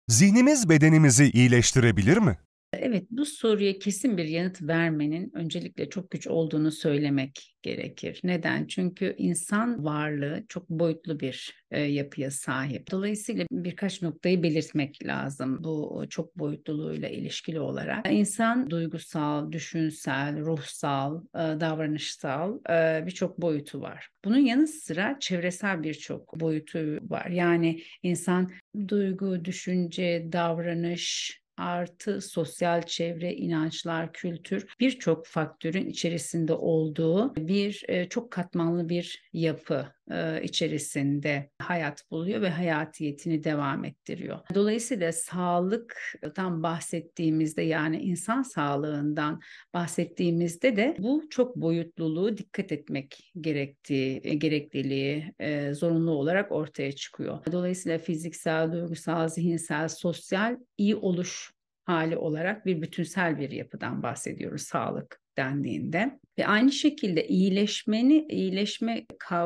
Zihnimiz bedenimizi iyileştirebilir mi? Evet, bu soruya kesin bir yanıt vermenin öncelikle çok güç olduğunu söylemek gerekir. Neden? Çünkü insan varlığı çok boyutlu bir yapıya sahip. Dolayısıyla birkaç noktayı belirtmek lazım bu çok boyutluluğuyla ilişkili olarak. İnsan duygusal, düşünsel, ruhsal, davranışsal birçok boyutu var. Bunun yanı sıra çevresel birçok boyutu var. Yani insan duygu, düşünce, davranış, artı sosyal çevre, inançlar, kültür birçok faktörün içerisinde olduğu bir çok katmanlı bir yapı içerisinde hayat buluyor ve hayatiyetini devam ettiriyor. Dolayısıyla sağlıktan bahsettiğimizde yani insan sağlığından bahsettiğimizde de bu çok boyutluluğu dikkat etmek gerekliliği zorunlu olarak ortaya çıkıyor. Dolayısıyla fiziksel, duygusal, zihinsel, sosyal iyi oluş hali olarak bir bütünsel bir yapıdan bahsediyoruz sağlık dendiğinde. Ve aynı şekilde iyileşme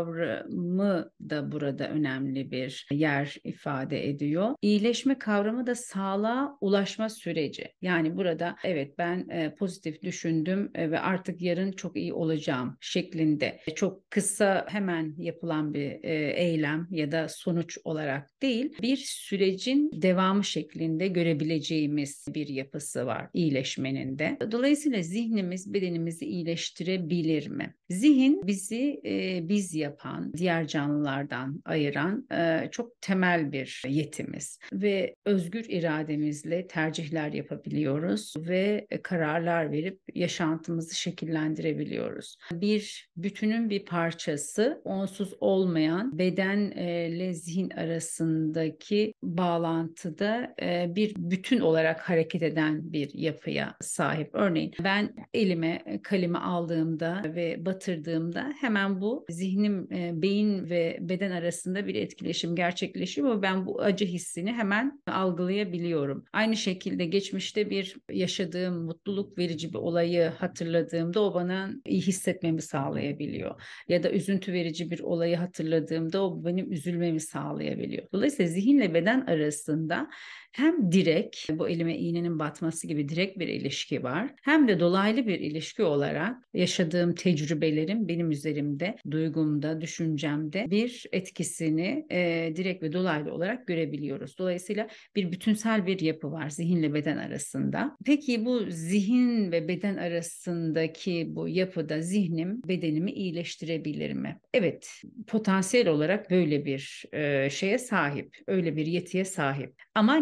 kavramı da burada önemli bir yer ifade ediyor. İyileşme kavramı da sağlığa ulaşma süreci. Yani burada evet ben pozitif düşündüm ve artık yarın çok iyi olacağım şeklinde çok kısa hemen yapılan bir eylem ya da sonuç olarak değil, bir sürecin devamı şeklinde görebileceğimiz bir yapısı var iyileşmenin de. Dolayısıyla zihnimiz bedenimizi iyileştirebilir mi? Zihin bizi biz yapan, diğer canlılardan ayıran çok temel bir yetimiz ve özgür irademizle tercihler yapabiliyoruz ve kararlar verip yaşantımızı şekillendirebiliyoruz. Bir bütünün bir parçası, onsuz olmayan bedenle zihin arasındaki bağlantıda bir bütün olarak hareket eden bir yapıya sahip. Örneğin ben elime kalemi aldığımda ve batırdığımda hemen bu zihnim, beyin ve beden arasında bir etkileşim gerçekleşiyor ve ben bu acı hissini hemen algılayabiliyorum. Aynı şekilde geçmişte bir yaşadığım mutluluk verici bir olayı hatırladığımda o bana iyi hissetmemi sağlayabiliyor. Ya da üzüntü verici bir olayı hatırladığımda o benim üzülmemi sağlayabiliyor. Dolayısıyla zihinle beden arasında hem direkt bu elime iğnenin batması gibi direkt bir ilişki var. Hem de dolaylı bir ilişki olarak yaşadığım tecrübelerim benim üzerimde, duygumda, düşüncemde bir etkisini direkt ve dolaylı olarak görebiliyoruz. Dolayısıyla bir bütünsel bir yapı var zihinle beden arasında. Peki bu zihin ve beden arasındaki bu yapıda zihnim bedenimi iyileştirebilir mi? Evet, potansiyel olarak böyle bir şeye sahip, öyle bir yetiye sahip. Ama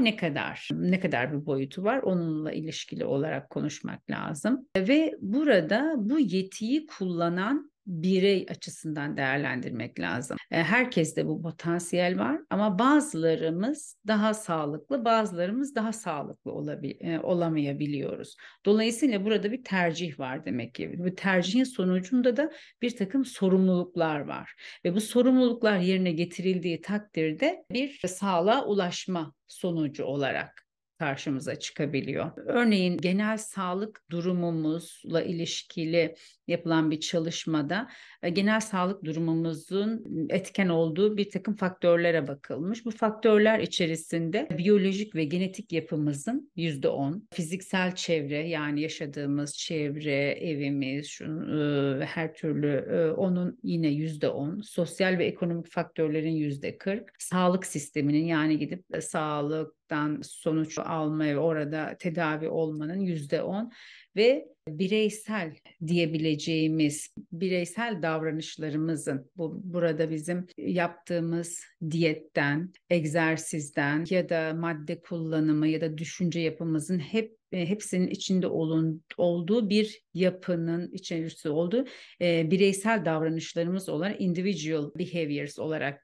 ne kadar bir boyutu var onunla ilişkili olarak konuşmak lazım. Ve burada bu yetiyi kullanan birey açısından değerlendirmek lazım. Herkeste bu potansiyel var ama bazılarımız daha sağlıklı, bazılarımız daha sağlıklı olamayabiliyoruz. Dolayısıyla burada bir tercih var demek ki. Bu tercihin sonucunda da bir takım sorumluluklar var ve bu sorumluluklar yerine getirildiği takdirde bir sağlığa ulaşma sonucu olarak karşımıza çıkabiliyor. Örneğin genel sağlık durumumuzla ilişkili yapılan bir çalışmada genel sağlık durumumuzun etken olduğu bir takım faktörlere bakılmış. Bu faktörler içerisinde biyolojik ve genetik yapımızın %10, fiziksel çevre yani yaşadığımız çevre, evimiz, her türlü onun yine %10, sosyal ve ekonomik faktörlerin %40, sağlık sisteminin yani gidip sağlıktan sonuç alma ve orada tedavi olmanın %10 ve bireysel diyebileceğimiz bireysel davranışlarımızın burada bizim yaptığımız diyetten, egzersizden ya da madde kullanımı ya da düşünce yapımızın hepsinin içinde olduğu bir yapının içerisinde olduğu bireysel davranışlarımız olan individual behaviors olarak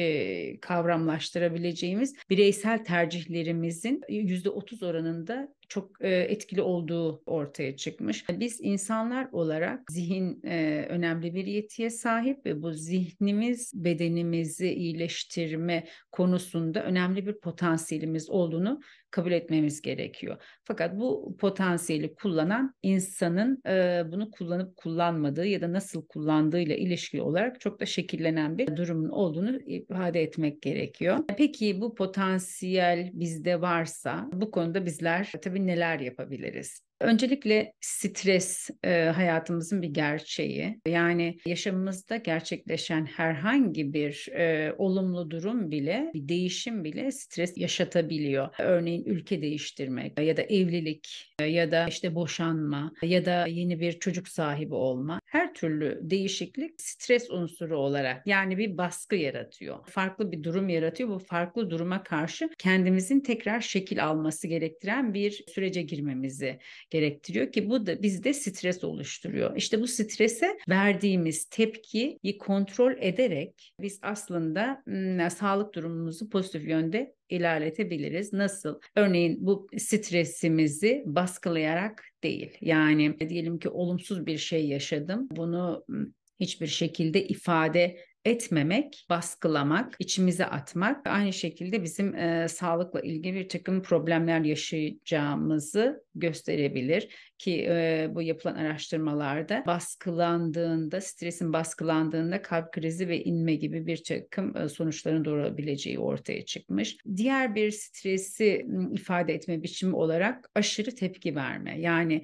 kavramlaştırabileceğimiz bireysel tercihlerimizin %30 oranında çok etkili olduğu ortaya çıkmış. Biz insanlar olarak zihin önemli bir yetiye sahip ve bu zihnimiz bedenimizi iyileştirme konusunda önemli bir potansiyelimiz olduğunu kabul etmemiz gerekiyor. Fakat bu potansiyeli kullanan insanın bunu kullanıp kullanmadığı ya da nasıl kullandığıyla ilişkili olarak çok da şekillenen bir durumun olduğunu ifade etmek gerekiyor. Peki bu potansiyel bizde varsa bu konuda bizler tabii neler yapabiliriz? Öncelikle stres hayatımızın bir gerçeği. Yani yaşamımızda gerçekleşen herhangi bir olumlu durum bile, bir değişim bile stres yaşatabiliyor. Örneğin ülke değiştirmek ya da evlilik ya da işte boşanma ya da yeni bir çocuk sahibi olma. Her türlü değişiklik stres unsuru olarak yani bir baskı yaratıyor. Farklı bir durum yaratıyor. Bu farklı duruma karşı kendimizin tekrar şekil alması gerektiren bir sürece girmemizi gerektiriyor ki bu da bizde stres oluşturuyor. İşte bu strese verdiğimiz tepkiyi kontrol ederek biz aslında sağlık durumumuzu pozitif yönde ilerletebiliriz. Nasıl? Örneğin bu stresimizi baskılayarak değil. Yani diyelim ki olumsuz bir şey yaşadım. Bunu hiçbir şekilde ifade etmemek, baskılamak, içimize atmak aynı şekilde bizim sağlıkla ilgili bir takım problemler yaşayacağımızı gösterebilir ki bu yapılan araştırmalarda baskılandığında, stresin baskılandığında kalp krizi ve inme gibi bir takım sonuçların doğurabileceği ortaya çıkmış. Diğer bir stresi ifade etme biçimi olarak aşırı tepki verme. Yani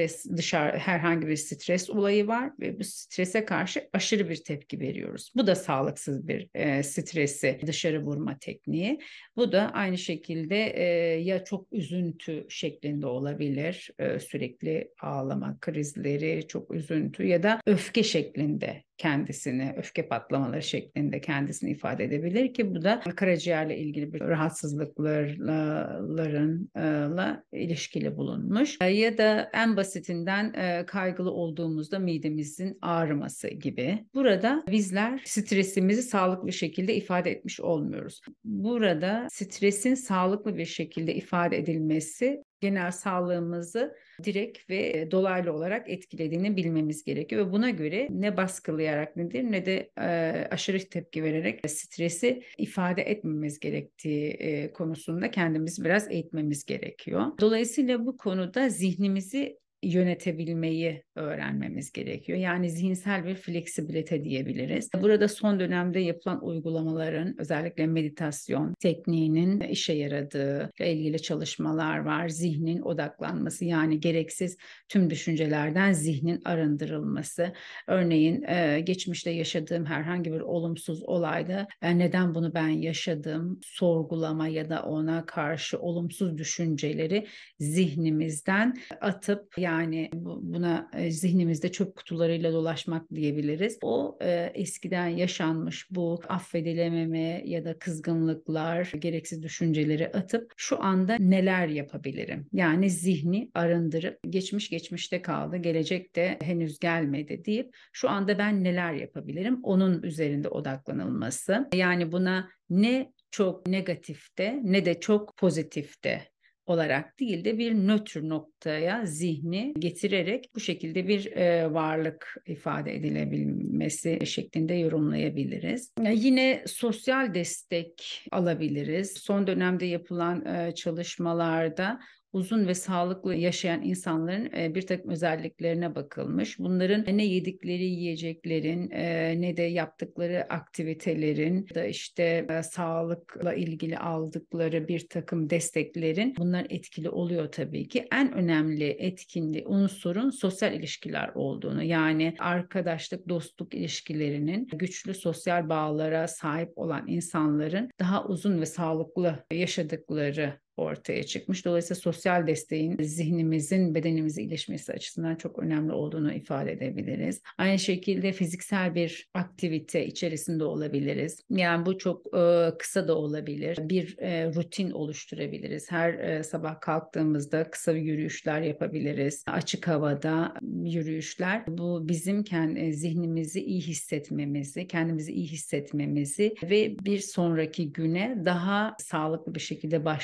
herhangi bir stres olayı var ve bu strese karşı aşırı bir tepki veriyoruz. Bu da sağlıksız bir stresi dışarı vurma tekniği. Bu da aynı şekilde ya çok üzüntü şeklinde olabilir, sürekli ağlama krizleri, çok üzüntü ya da öfke şeklinde öfke patlamaları şeklinde kendisini ifade edebilir ki bu da karaciğerle ilgili bir rahatsızlıklarla ilişkili bulunmuş. Ya da en basitinden kaygılı olduğumuzda midemizin ağrıması gibi. Burada bizler stresimizi sağlıklı bir şekilde ifade etmiş olmuyoruz. Burada stresin sağlıklı bir şekilde ifade edilmesi genel sağlığımızı direkt ve dolaylı olarak etkilediğini bilmemiz gerekiyor ve buna göre ne baskılayarak nedir ne de aşırı tepki vererek stresi ifade etmemiz gerektiği konusunda kendimizi biraz eğitmemiz gerekiyor. Dolayısıyla bu konuda zihnimizi yönetebilmeyi öğrenmemiz gerekiyor. Yani zihinsel bir fleksibilite diyebiliriz. Burada son dönemde yapılan uygulamaların özellikle meditasyon tekniğinin işe yaradığı ile ilgili çalışmalar var. Zihnin odaklanması yani gereksiz tüm düşüncelerden zihnin arındırılması. Örneğin geçmişte yaşadığım herhangi bir olumsuz olayda neden bunu ben yaşadım sorgulama ya da ona karşı olumsuz düşünceleri zihnimizden atıp yani buna zihnimizde çöp kutularıyla dolaşmak diyebiliriz. O eskiden yaşanmış bu affedilememe ya da kızgınlıklar, gereksiz düşünceleri atıp şu anda neler yapabilirim? Yani zihni arındırıp geçmiş geçmişte kaldı, gelecek de henüz gelmedi deyip şu anda ben neler yapabilirim? Onun üzerinde odaklanılması. Yani buna ne çok negatifte ne de çok pozitifte olarak değil de bir nötr noktaya zihni getirerek bu şekilde bir varlık ifade edilebilmesi şeklinde yorumlayabiliriz. Yine sosyal destek alabiliriz. Son dönemde yapılan çalışmalarda uzun ve sağlıklı yaşayan insanların bir takım özelliklerine bakılmış. Bunların ne yedikleri yiyeceklerin ne de yaptıkları aktivitelerin da işte sağlıkla ilgili aldıkları bir takım desteklerin bunlar etkili oluyor tabii ki. En önemli etkinli unsurun sosyal ilişkiler olduğunu yani arkadaşlık, dostluk ilişkilerinin güçlü sosyal bağlara sahip olan insanların daha uzun ve sağlıklı yaşadıkları ortaya çıkmış. Dolayısıyla sosyal desteğin zihnimizin bedenimize iyileşmesi açısından çok önemli olduğunu ifade edebiliriz. Aynı şekilde fiziksel bir aktivite içerisinde olabiliriz. Yani bu çok kısa da olabilir. Bir rutin oluşturabiliriz. Her sabah kalktığımızda kısa yürüyüşler yapabiliriz. Açık havada yürüyüşler. Bu bizim zihnimizi iyi hissetmemizi, kendimizi iyi hissetmemizi ve bir sonraki güne daha sağlıklı bir şekilde başlamamızı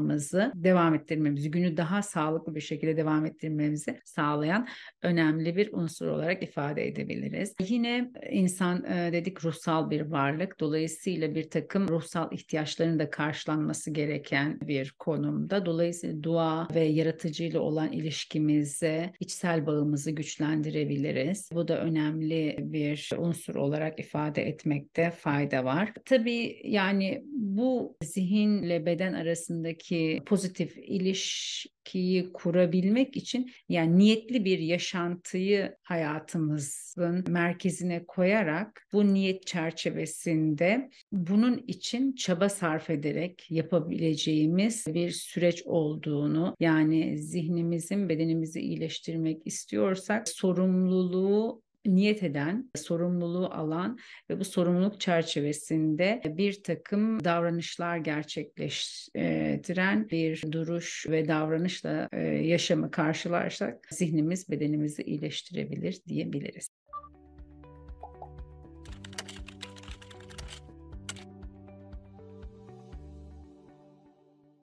yaşamımızı devam ettirmemizi, günü daha sağlıklı bir şekilde devam ettirmemizi sağlayan önemli bir unsur olarak ifade edebiliriz. Yine insan dedik ruhsal bir varlık. Dolayısıyla bir takım ruhsal ihtiyaçların da karşılanması gereken bir konumda. Dolayısıyla dua ve yaratıcıyla olan ilişkimize içsel bağımızı güçlendirebiliriz. Bu da önemli bir unsur olarak ifade etmekte fayda var. Tabii yani bu zihinle beden arasındaki pozitif ilişkiyi kurabilmek için yani niyetli bir yaşantıyı hayatımızın merkezine koyarak bu niyet çerçevesinde bunun için çaba sarf ederek yapabileceğimiz bir süreç olduğunu, yani zihnimizin bedenimizi iyileştirmek istiyorsak sorumluluğu niyet eden, sorumluluğu alan ve bu sorumluluk çerçevesinde bir takım davranışlar gerçekleştiren bir duruş ve davranışla yaşamı karşılarsak zihnimiz bedenimizi iyileştirebilir diyebiliriz.